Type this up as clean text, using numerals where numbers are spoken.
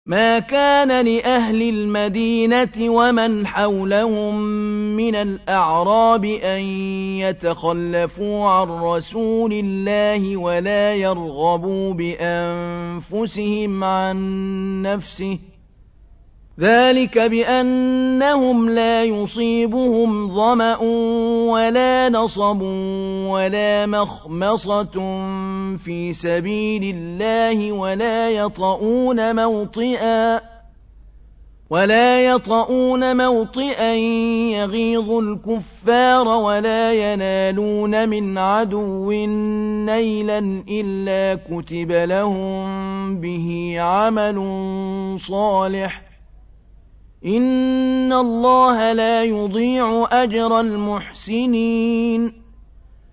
مَا كَانَ لِأَهْلِ الْمَدِينَةِ وَمَنْ حَوْلَهُم مِّنَ الْأَعْرَابِ أَن يَتَخَلَّفُوا عَن رَّسُولِ اللَّهِ وَلَا يَرْغَبُوا بِأَنفُسِهِمْ عَن نَّفْسِهِ ۚ ذَٰلِكَ بِأَنَّهُمْ لَا يُصِيبُهُمْ ظَمَأٌ وَلَا نَصَبٌ وَلَا مَخْمَصَةٌ فِي سَبِيلِ اللَّهِ وَلَا يَطَئُونَ مَوْطِئًا يَغِيظُ الْكُفَّارَ وَلَا يَنَالُونَ مِنْ عَدُوٍّ نَيْلًا إِلَّا كُتِبَ لَهُم بِهِ عَمَلٌ صَالِحٌ ۚ إِنَّ اللَّهَ لَا يُضِيعُ أَجْرَ الْمُحْسِنِينَ